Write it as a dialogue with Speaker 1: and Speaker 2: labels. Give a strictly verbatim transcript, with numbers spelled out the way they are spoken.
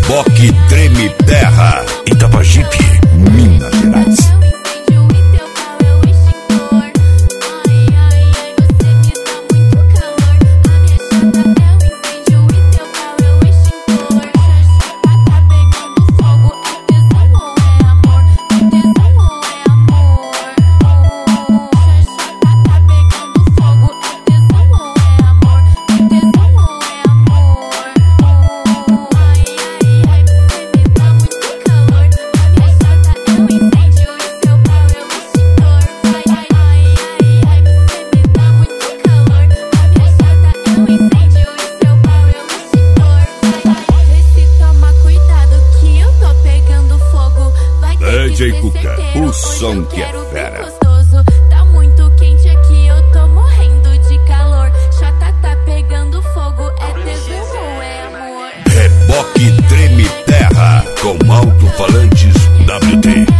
Speaker 1: Reboque Treme Terra, Itapajipe, Minas Gerais. D J Cuca, o som que é fera.
Speaker 2: Tá muito quente aqui, eu tô morrendo de calor. Chata tá pegando fogo, é tesão ou é amor?
Speaker 1: Reboque Treme Terra, com alto-falantes W T.